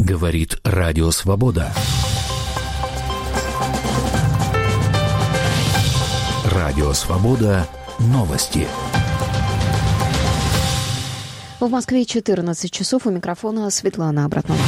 Говорит Радио Свобода. Радио Свобода. Новости. В Москве 14 часов. У микрофона Светлана Абратнова.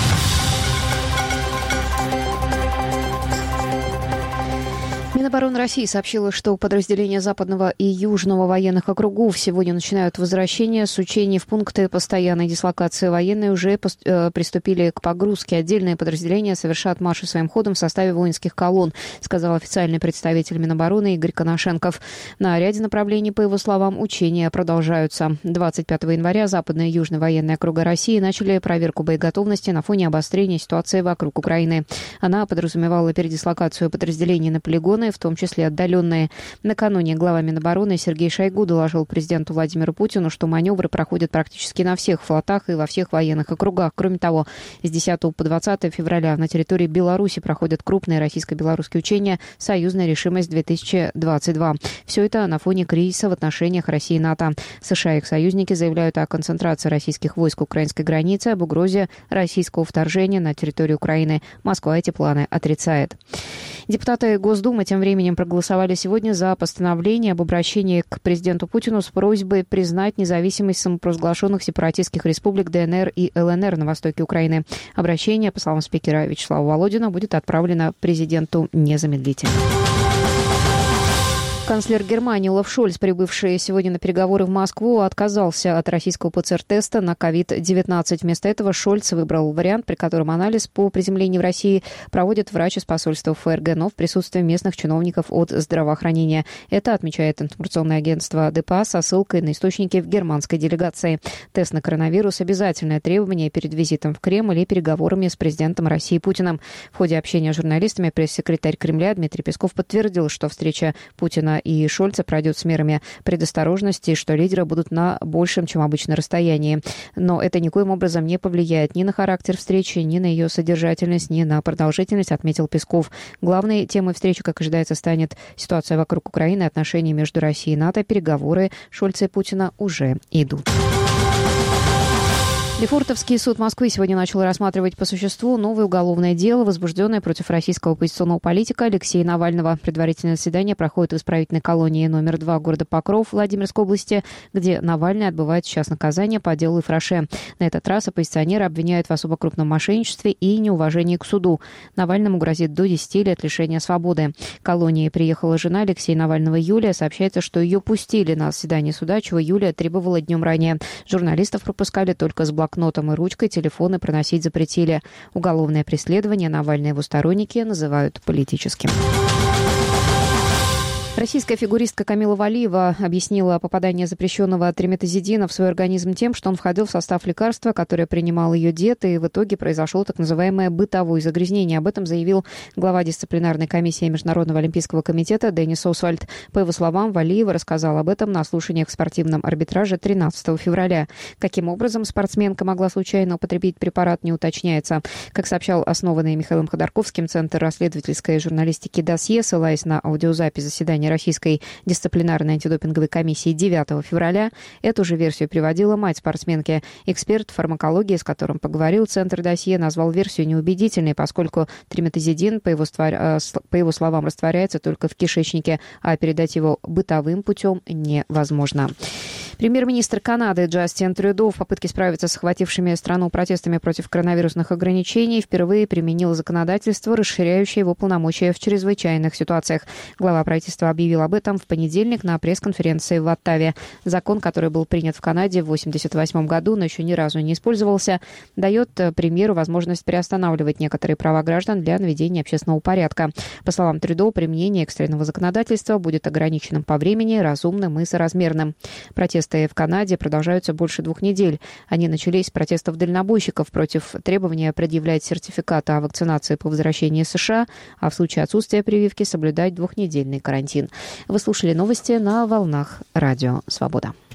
Минобороны России сообщила, что подразделения Западного и Южного военных округов сегодня начинают возвращение с учений в пункты постоянной дислокации. Военные уже приступили к погрузке. Отдельные подразделения совершат марши своим ходом в составе воинских колонн, сказал официальный представитель Минобороны Игорь Коношенков. На ряде направлений, по его словам, учения продолжаются. 25 января Западные и Южные военные округа России начали проверку боеготовности на фоне обострения ситуации вокруг Украины. Она подразумевала передислокацию подразделений на полигоны, в том числе отдаленные. Накануне глава Минобороны Сергей Шойгу доложил президенту Владимиру Путину, что маневры проходят практически на всех флотах и во всех военных округах. Кроме того, с 10 по 20 февраля на территории Беларуси проходят крупные российско-белорусские учения «Союзная решимость-2022». Все это на фоне кризиса в отношениях России и НАТО. США и их союзники заявляют о концентрации российских войск к украинской границе, об угрозе российского вторжения на территорию Украины. Москва эти планы отрицает. Депутаты Госдумы тем временем проголосовали сегодня за постановление об обращении к президенту Путину с просьбой признать независимость самопровозглашенных сепаратистских республик ДНР и ЛНР на востоке Украины. Обращение, по словам спикера Вячеслава Володина, будет отправлено президенту незамедлительно. Канцлер Германии Олаф Шольц, прибывший сегодня на переговоры в Москву, отказался от российского ПЦР-теста на COVID-19. Вместо этого Шольц выбрал вариант, при котором анализ по приземлении в России проводит врач из посольства ФРГ, но в присутствии местных чиновников от здравоохранения. Это отмечает информационное агентство ДПА со ссылкой на источники в германской делегации. Тест на коронавирус – обязательное требование перед визитом в Кремль и переговорами с президентом России Путиным. В ходе общения с журналистами пресс-секретарь Кремля Дмитрий Песков подтвердил, что встреча Путина и Шольца пройдет с мерами предосторожности, что лидеры будут на большем, чем обычно, расстоянии. Но это никоим образом не повлияет ни на характер встречи, ни на ее содержательность, ни на продолжительность, отметил Песков. Главной темой встречи, как ожидается, станет ситуация вокруг Украины, отношения между Россией и НАТО. Переговоры Шольца и Путина уже идут. Лефортовский суд Москвы сегодня начал рассматривать по существу новое уголовное дело, возбужденное против российского оппозиционного политика Алексея Навального. Предварительное заседание проходит в исправительной колонии номер 2 города Покров Владимирской области, где Навальный отбывает сейчас наказание по делу Ифраше. На этот раз оппозиционеры обвиняют в особо крупном мошенничестве и неуважении к суду. Навальному грозит до 10 лет лишения свободы. К колонии приехала жена Алексея Навального Юлия. Сообщается, что ее пустили на заседание суда, чего Юлия требовала днем ранее. Журналистов пропускали только с блокнотом и ручкой, телефоны проносить запретили. Уголовное преследование Навальный и его сторонники называют политическим. Российская фигуристка Камила Валиева объяснила попадание запрещенного триметазидина в свой организм тем, что он входил в состав лекарства, которое принимал ее дед, и в итоге произошло так называемое бытовое загрязнение. Об этом заявил глава дисциплинарной комиссии Международного олимпийского комитета Денис Освальд. По его словам, Валиева рассказала об этом на слушаниях в спортивном арбитраже 13 февраля. Каким образом спортсменка могла случайно употребить препарат, не уточняется. Как сообщал основанный Михаилом Ходорковским Центр расследовательской журналистики «Досье», ссылаясь на аудиозапись заседания Российской дисциплинарной антидопинговой комиссии 9 февраля. Эту же версию приводила мать спортсменки. Эксперт фармакологии, с которым поговорил Центр «Досье», назвал версию неубедительной, поскольку триметазидин, по его словам, растворяется только в кишечнике, а передать его бытовым путем невозможно. Премьер-министр Канады Джастин Трюдо в попытке справиться с охватившими страну протестами против коронавирусных ограничений впервые применил законодательство, расширяющее его полномочия в чрезвычайных ситуациях. Глава правительства объявил об этом в понедельник на пресс-конференции в Оттаве. Закон, который был принят в Канаде в 1988 году, но еще ни разу не использовался, дает премьеру возможность приостанавливать некоторые права граждан для наведения общественного порядка. По словам Трюдо, применение экстренного законодательства будет ограниченным по времени, разумным и соразмерным. Протесты в Канаде продолжаются больше 2 недель. Они начались с протестов дальнобойщиков против требования предъявлять сертификаты о вакцинации по возвращении из США, а в случае отсутствия прививки соблюдать 2-недельный карантин. Вы слушали новости на волнах Радио Свобода.